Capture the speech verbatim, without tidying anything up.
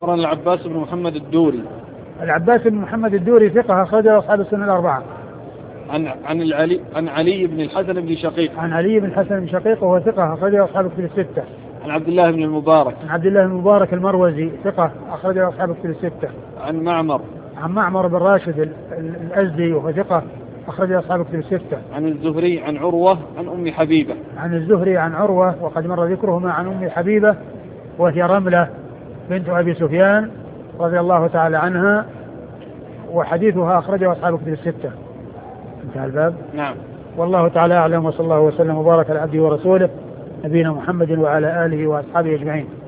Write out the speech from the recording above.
أخبرنا العباس بن محمد الدوري. العباس بن محمد الدوري ثقة أخرجه أصحاب السنة الأربعة. عن عن العلي عن علي بن الحسن بن شقيق. عن علي بن الحسن بن شقيق وهو ثقة أخرجه أصحاب الكتب الستة. عن عبد الله بن المبارك. عن عبد الله بن المبارك المروزي ثقة أخرجه أصحاب الكتب الستة. عن معمر. عن معمر بن راشد الأزدي وهو ثقة أخرجه أصحاب الكتب الستة. عن الزهري عن عروة عن أم حبيبة. عن الزهري عن عروة وقد مر ذكرهما عن أم حبيبة وهي رملة بنت أبي سفيان رضي الله تعالى عنها، وحديثها أخرجه أصحاب الكتب الستة. انتهى الباب. نعم. والله تعالى أعلم، وصلى الله وسلم وبارك على عبده ورسوله نبينا محمد وعلى آله وأصحابه أجمعين.